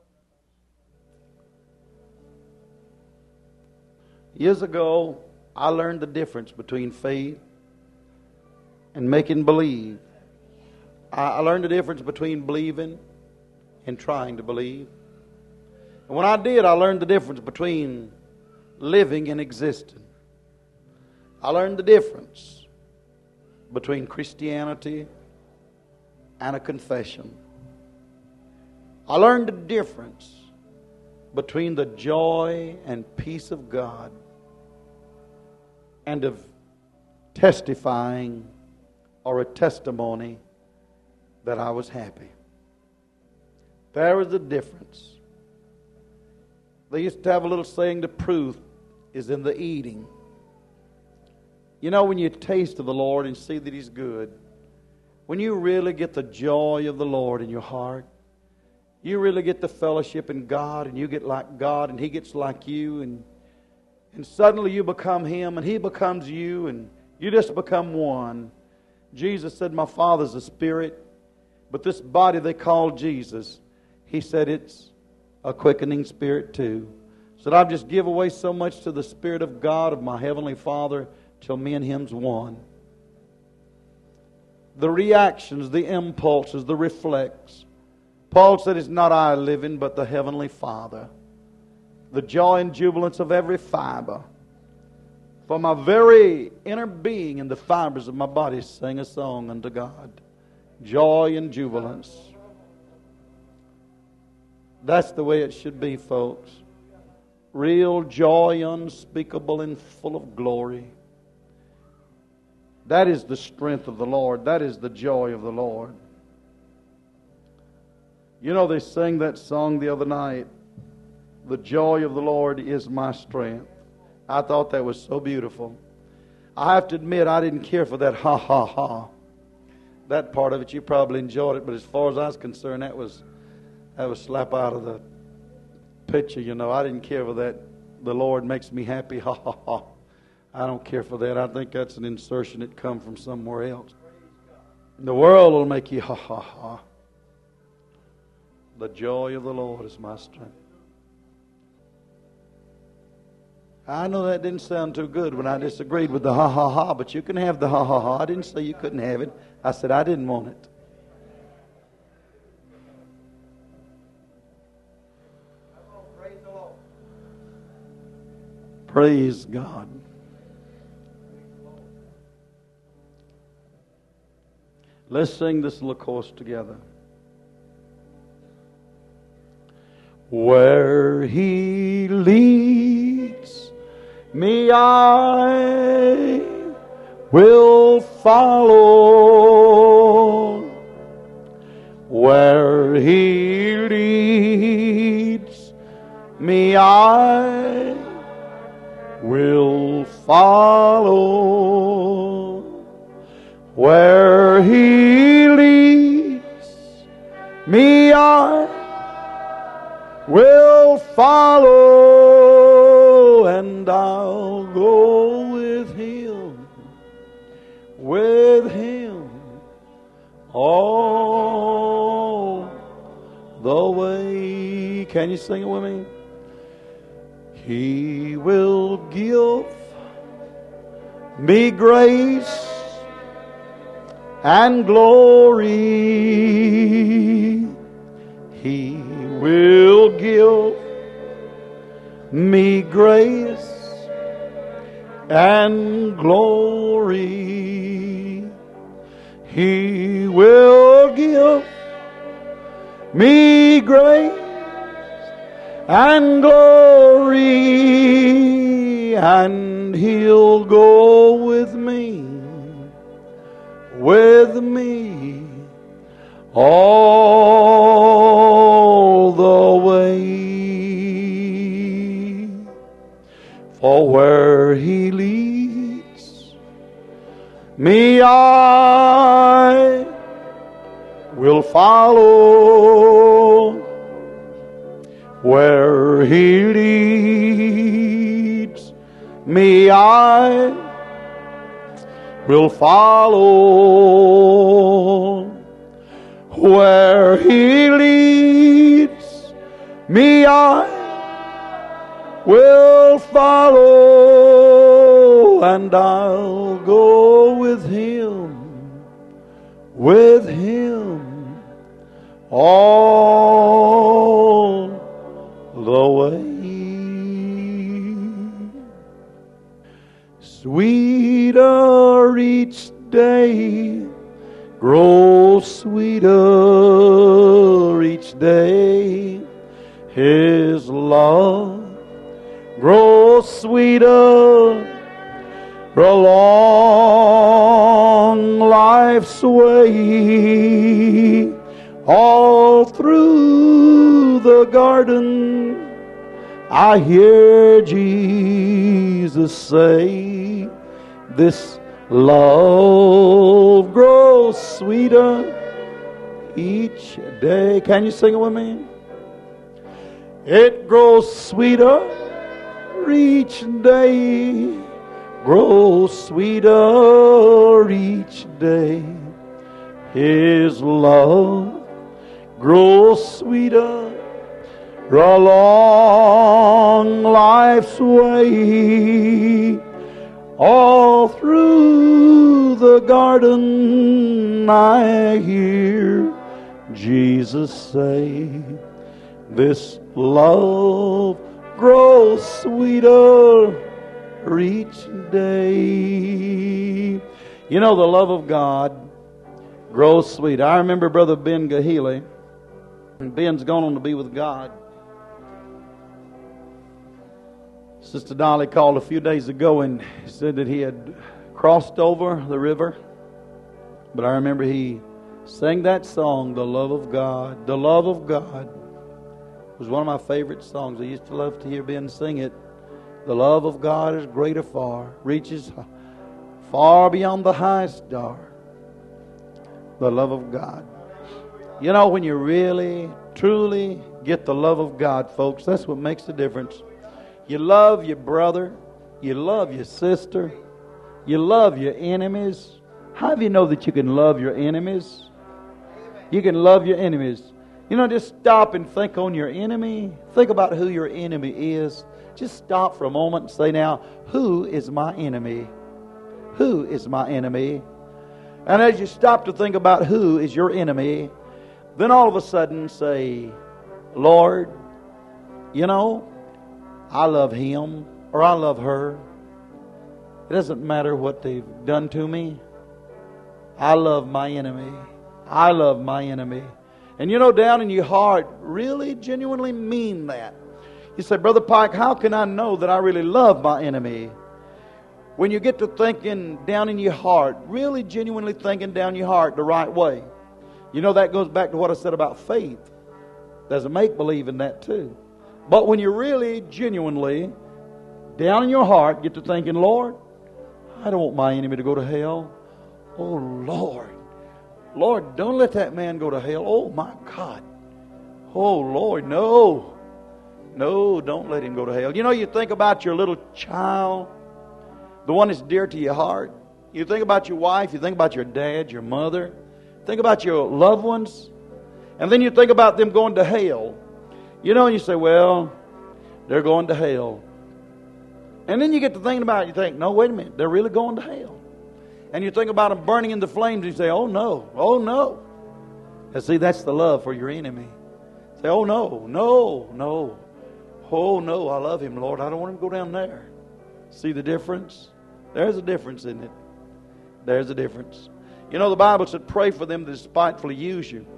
Years ago, I learned the difference between faith and making believe. I learned the difference between believing and trying to believe. And when I did, I learned the difference between living and existing. I learned the difference between Christianity and a confession. I learned the difference between the joy and peace of God and of testifying or a testimony that I was happy. There is a difference. They used to have a little saying, the proof is in the eating. You know, when you taste of the Lord and see that He's good, when you really get the joy of the Lord in your heart, you really get the fellowship in God, and you get like God and He gets like you, and suddenly you become Him and He becomes you, and you just become one. Jesus said, my Father's a spirit, but this body they call Jesus, He said it's a quickening spirit too. So I've just give away so much to the Spirit of God, of my Heavenly Father, till me and Him's one. The reactions, the impulses, the reflex. Paul said, it's not I living, but the Heavenly Father. The joy and jubilance of every fiber. For my very inner being and the fibers of my body sing a song unto God. Joy and jubilance. That's the way it should be, folks. Real joy, unspeakable and full of glory. That is the strength of the Lord. That is the joy of the Lord. You know, they sang that song the other night. The joy of the Lord is my strength. I thought that was so beautiful. I have to admit, I didn't care for that ha ha ha. That part of it, you probably enjoyed it, but as far as I was concerned, that was slap out of the picture, you know. I didn't care for that. The Lord makes me happy, ha ha ha. I don't care for that. I think that's an insertion that come from somewhere else. The world will make you ha ha ha. The joy of the Lord is my strength. I know that didn't sound too good when I disagreed with the ha ha ha, but you can have the ha ha ha. I didn't say you couldn't have it. I said I didn't want it. Praise God. Let's sing this little chorus together. Where He leads me, I will follow. Where He leads me, I will follow. Where He leads me, I will follow, and I'll go with Him all the way. Can you sing it with me? He will give me grace and glory. He will give me grace and glory. He will give me grace and glory, and He'll go with me all the way. For where He leads me, I will follow. Where He leads me, I will follow. Where He leads me, I will follow, and I'll go with Him all the way. Sweeter each day, grow sweeter each day. His love grows sweeter along life's way. All through the garden I hear Jesus say, this love grows sweeter each day. Can you sing it with me? It grows sweeter each day, grows sweeter each day. His love grows sweeter along life's way. All through the garden I hear Jesus say, this love grows sweeter each day. You know, the love of God grows sweet. I remember Brother Ben Gahili. Ben's gone on to be with God. Sister Dolly called a few days ago and said that he had crossed over the river. But I remember he sang that song, The Love of God. The Love of God was one of my favorite songs. I used to love to hear Ben sing it. The love of God is greater far, reaches far beyond the highest star. The love of God. You know, when you really, truly get the love of God, folks, that's what makes the difference. You love your brother. You love your sister. You love your enemies. How do you know that you can love your enemies? You can love your enemies. You know, just stop and think on your enemy. Think about who your enemy is. Just stop for a moment and say, now, who is my enemy? Who is my enemy? And as you stop to think about who is your enemy, then all of a sudden say, Lord, you know, I love him. or I love her. It doesn't matter what they've done to me. I love my enemy. I love my enemy. And you know, down in your heart, really genuinely mean that. You say, Brother Pike, how can I know that I really love my enemy? When you get to thinking down in your heart, really genuinely thinking down your heart the right way. You know, that goes back to what I said about faith. There's a make-believe in that too. But when you really genuinely, down in your heart, get to thinking, Lord, I don't want my enemy to go to hell. Oh, Lord. Lord, don't let that man go to hell. Oh, my God. Oh, Lord, no. No, don't let him go to hell. You know, you think about your little child, the one that's dear to your heart. You think about your wife. You think about your dad, your mother. Think about your loved ones. And then you think about them going to hell. You know, and you say, well, they're going to hell. And then you get to thinking about it. You think, no, wait a minute. They're really going to hell. And you think about them burning in the flames. And you say, oh, no. Oh, no. And see, that's the love for your enemy. Say, oh, no. No. No. Oh, no. I love him, Lord. I don't want him to go down there. See the difference? There's a difference in it. There's a difference. You know, the Bible said, pray for them that despitefully use you.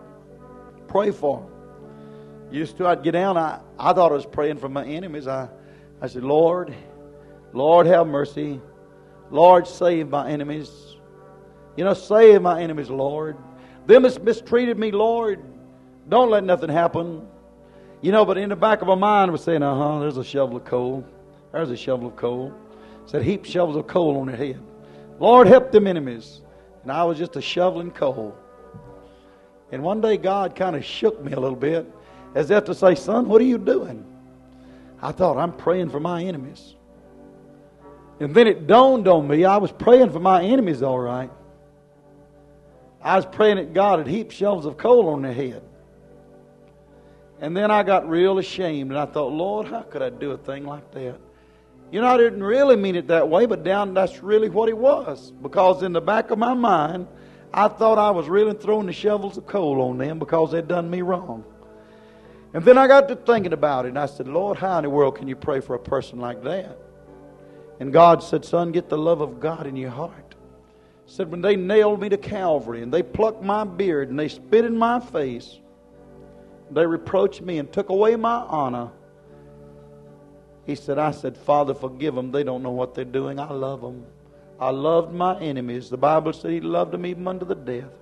Pray for them. Used to, I'd get down. I thought I was praying for my enemies. I said, Lord, have mercy. Lord, save my enemies. You know, save my enemies, Lord. Them that's mistreated me, Lord, don't let nothing happen. You know, but in the back of my mind, I was saying, there's a shovel of coal. There's a shovel of coal. Said, heap shovels of coal on their head. Lord, help them enemies. And I was just a shoveling coal. And one day God kind of shook me a little bit, as if to say, son, what are you doing? I thought, I'm praying for my enemies. And then it dawned on me, I was praying for my enemies all right. I was praying that God had heaped shovels of coal on their head. And then I got real ashamed, and I thought, Lord, how could I do a thing like that? You know, I didn't really mean it that way, but that's really what it was. Because in the back of my mind, I thought I was really throwing the shovels of coal on them because they'd done me wrong. And then I got to thinking about it, and I said, Lord, how in the world can you pray for a person like that? And God said, son, get the love of God in your heart. He said, when they nailed me to Calvary, and they plucked my beard, and they spit in my face, they reproached me and took away my honor. He said, I said, Father, forgive them. They don't know what they're doing. I love them. I loved my enemies. The Bible said he loved them even unto the death.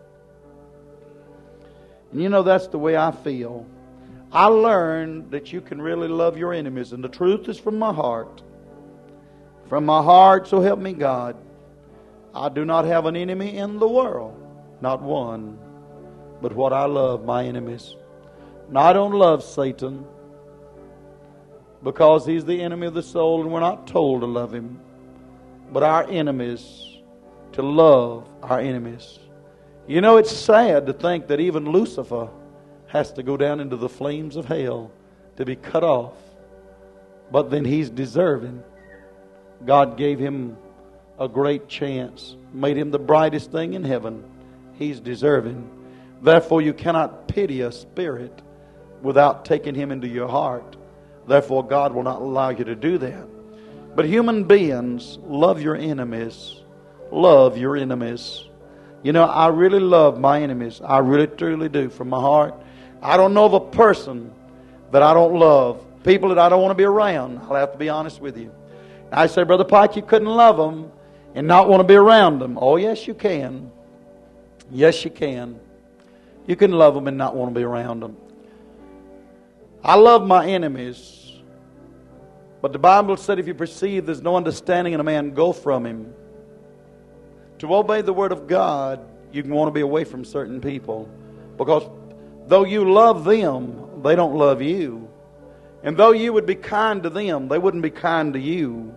And you know, that's the way I feel. I learned that you can really love your enemies. And the truth is from my heart. From my heart, so help me God. I do not have an enemy in the world. Not one. But what I love, my enemies. And I don't love Satan, because he's the enemy of the soul, and we're not told to love him. But our enemies, to love our enemies. You know, it's sad to think that even Lucifer has to go down into the flames of hell to be cut off. But then he's deserving. God gave him a great chance, made him the brightest thing in heaven. He's deserving. Therefore, you cannot pity a spirit without taking him into your heart. Therefore, God will not allow you to do that. But human beings, love your enemies. Love your enemies. You know, I really love my enemies. I really truly do from my heart. I don't know of a person that I don't love. People that I don't want to be around. I'll have to be honest with you. I say, Brother Pike, you couldn't love them and not want to be around them. Oh, yes, you can. Yes, you can. You can love them and not want to be around them. I love my enemies. But the Bible said if you perceive there's no understanding in a man, go from him. To obey the Word of God, you can want to be away from certain people. Because though you love them, they don't love you. And though you would be kind to them, they wouldn't be kind to you.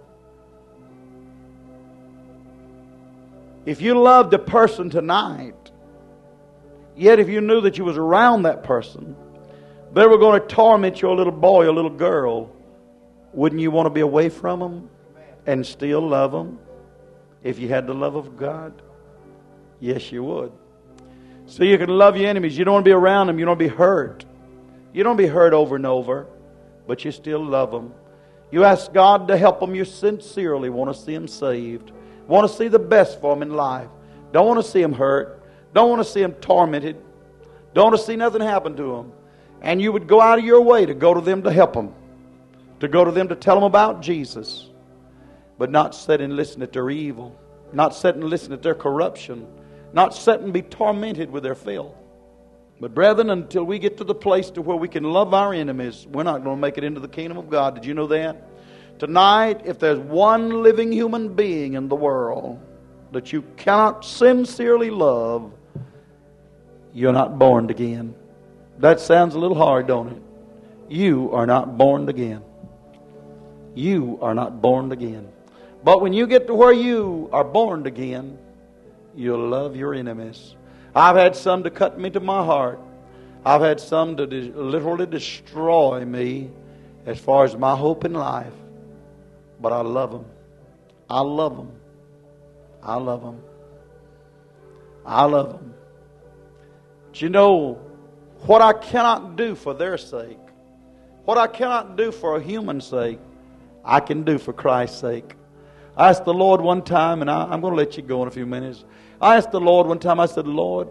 If you loved a person tonight, yet if you knew that you was around that person, they were going to torment your little boy or little girl, wouldn't you want to be away from them and still love them if you had the love of God? Yes, you would. So you can love your enemies. You don't want to be around them. You don't want to be hurt. You don't be hurt over and over, but you still love them. You ask God to help them. You sincerely want to see them saved. Want to see the best for them in life. Don't want to see them hurt. Don't want to see them tormented. Don't want to see nothing happen to them. And you would go out of your way to go to them to help them. To go to them to tell them about Jesus. But not sit and listen at their evil. Not sit and listen at their corruption. Not sit and be tormented with their filth. But brethren, until we get to the place to where we can love our enemies, we're not going to make it into the kingdom of God. Did you know that? Tonight, if there's one living human being in the world that you cannot sincerely love, you're not born again. That sounds a little hard, don't it? You are not born again. You are not born again. But when you get to where you are born again, you'll love your enemies. I've had some to cut me to my heart. I've had some to literally destroy me as far as my hope in life. But I love them. I love them. I love them. I love them. But you know, what I cannot do for their sake, what I cannot do for a human's sake, I can do for Christ's sake. I asked the Lord one time, and I'm going to let you go in a few minutes. I asked the Lord one time, I said, Lord,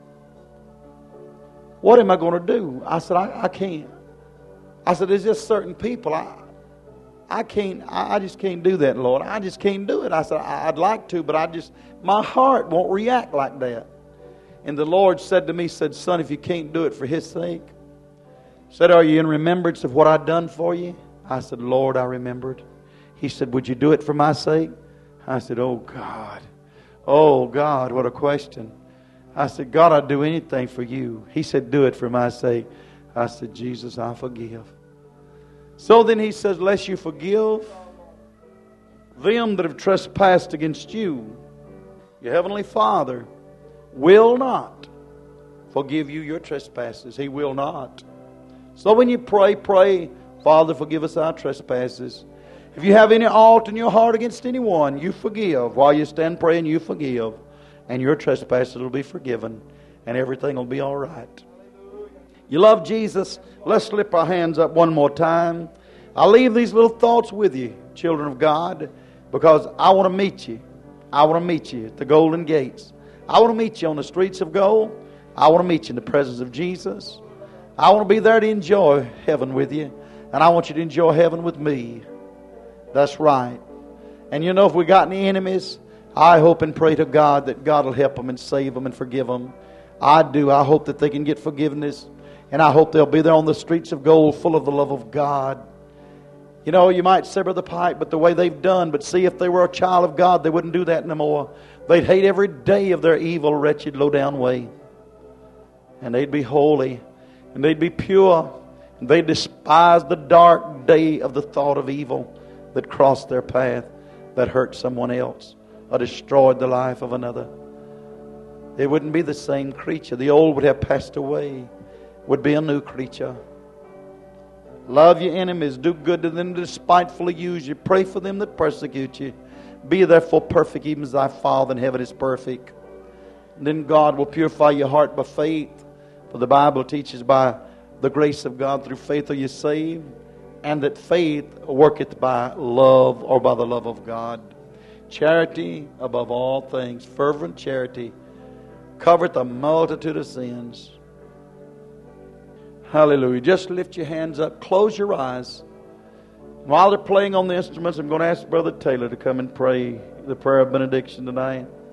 what am I going to do? I said, I can't. I said, there's just certain people. I just can't do that, Lord. I just can't do it. I said, I'd like to, but my heart won't react like that. And the Lord said to me, said, son, if you can't do it for His sake, said, are you in remembrance of what I've done for you? I said, Lord, I remembered. He said, would you do it for my sake? I said, oh God, what a question. I said, God, I'd do anything for you. He said, do it for my sake. I said, Jesus, I forgive. So then He says, lest you forgive them that have trespassed against you, your heavenly Father will not forgive you your trespasses. He will not. So when you pray, Father, forgive us our trespasses. If you have any aught in your heart against anyone, you forgive. While you stand praying, you forgive. And your trespasses will be forgiven. And everything will be all right. You love Jesus? Let's slip our hands up one more time. I'll leave these little thoughts with you, children of God, because I want to meet you. I want to meet you at the golden gates. I want to meet you on the streets of gold. I want to meet you in the presence of Jesus. I want to be there to enjoy heaven with you. And I want you to enjoy heaven with me. That's right. And you know, if we got any enemies, I hope and pray to God that God will help them and save them and forgive them. I do. I hope that they can get forgiveness. And I hope they'll be there on the streets of gold full of the love of God. You know, you might say, Brother Pike, but the way they've done, but see, if they were a child of God, they wouldn't do that no more. They'd hate every day of their evil, wretched, low-down way. And they'd be holy. And they'd be pure. And they'd despise the dark day of the thought of evil that crossed their path, that hurt someone else, or destroyed the life of another. It wouldn't be the same creature. The old would have passed away. Would be a new creature. Love your enemies. Do good to them that despitefully use you. Pray for them that persecute you. Be therefore perfect, even as thy Father in heaven is perfect. And then God will purify your heart by faith. For the Bible teaches by the grace of God through faith are you saved. And that faith worketh by love, or by the love of God. Charity above all things. Fervent charity covereth a multitude of sins. Hallelujah. Just lift your hands up. Close your eyes. While they're playing on the instruments, I'm going to ask Brother Taylor to come and pray the prayer of benediction tonight.